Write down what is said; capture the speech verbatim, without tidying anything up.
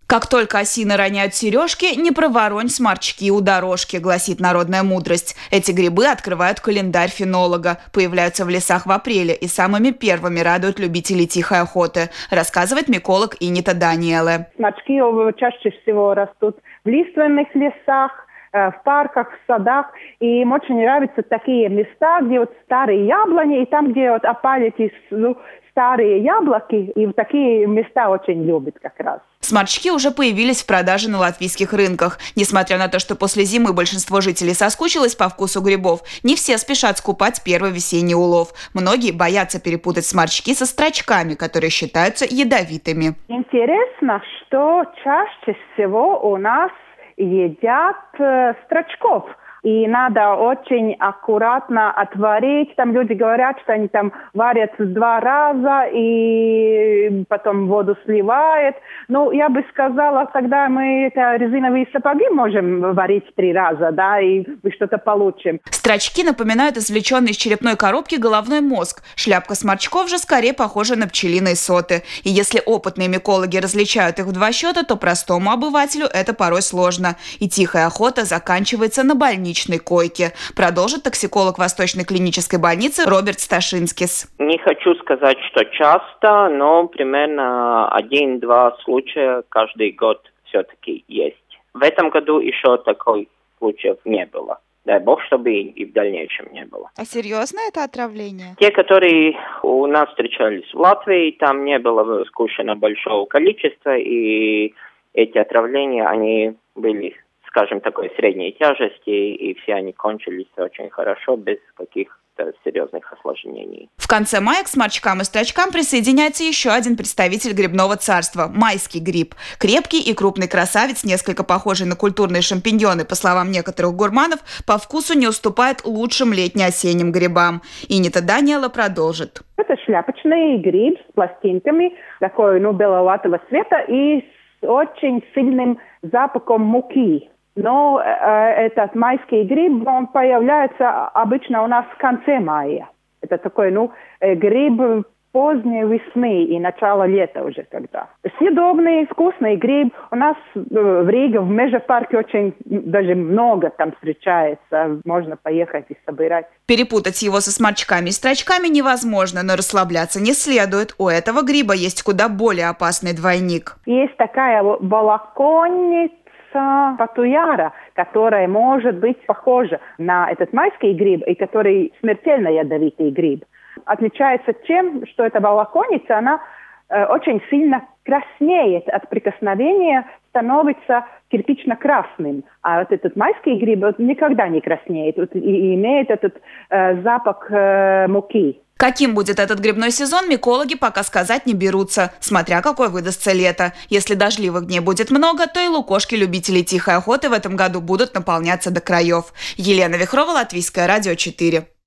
Как только осины роняют сережки, не проворонь сморчки у дорожки, гласит народная мудрость. Эти грибы открывают календарь фенолога, появляются в лесах в апреле и самыми первыми радуют любителей тихой охоты, рассказывает миколог Инита Даниэле. Сморчки чаще всего растут в лиственных лесах, в парках, в садах. И им очень нравятся такие места, где вот старые яблони, и там, где вот опали эти ну, старые яблоки, и в такие места очень любят как раз. Сморчки уже появились в продаже на латвийских рынках. Несмотря на то, что после зимы большинство жителей соскучилось по вкусу грибов, не все спешат скупать первый весенний улов. Многие боятся перепутать сморчки со строчками, которые считаются ядовитыми. Интересно, что чаще всего у нас едят э, строчков. И надо очень аккуратно отварить. Там люди говорят, что они там варят два раза и потом воду сливают. Ну, я бы сказала, тогда мы это резиновые сапоги можем варить три раза, да, и мы что-то получим. Строчки напоминают извлеченный из черепной коробки головной мозг. Шляпка сморчков же скорее похожа на пчелиные соты. И если опытные микологи различают их в два счета, то простому обывателю это порой сложно. И тихая охота заканчивается на больнице. Койке, продолжит токсиколог Восточной клинической больницы Роберт Сташинскис. Не хочу сказать, что часто, но примерно один-два случая каждый год все-таки есть. В этом году еще такой случаев не было. Дай бог, чтобы и в дальнейшем не было. А серьезно это отравление? Те, которые у нас встречались в Латвии, там не было скушено большого количества, и эти отравления, они были, скажем, такой средней тяжести, и все они кончились очень хорошо, без каких-то серьезных осложнений. В конце мая к сморчкам и строчкам присоединяется еще один представитель грибного царства – майский гриб. Крепкий и крупный красавец, несколько похожий на культурные шампиньоны, по словам некоторых гурманов, по вкусу не уступает лучшим летне-осенним грибам. Инита Даниэле продолжит. Это шляпочный гриб с пластинками, такой, ну, беловатого цвета и с очень сильным запахом муки. Но э, этот майский гриб, он появляется обычно у нас в конце мая. Это такой, ну, э, гриб поздней весны и начало лета уже когда. Съедобный, вкусный гриб. У нас э, в Риге, в Межапарке очень даже много там встречается. Можно поехать и собирать. Перепутать его со сморчками и строчками невозможно, но расслабляться не следует. У этого гриба есть куда более опасный двойник. Есть такая волоконница патуяра, которая может быть похожа на этот майский гриб, и который смертельно ядовитый гриб. Отличается тем, что эта волоконница, она э, очень сильно краснеет от прикосновения, становится кирпично-красным. А вот этот майский гриб вот, никогда не краснеет вот, и, и имеет этот э, запах э, муки. Каким будет этот грибной сезон, микологи пока сказать не берутся, смотря какое выдастся лето. Если дождливых дней будет много, то и лукошки любителей тихой охоты в этом году будут наполняться до краев. Елена Вихрова, Латвийское радио четыре.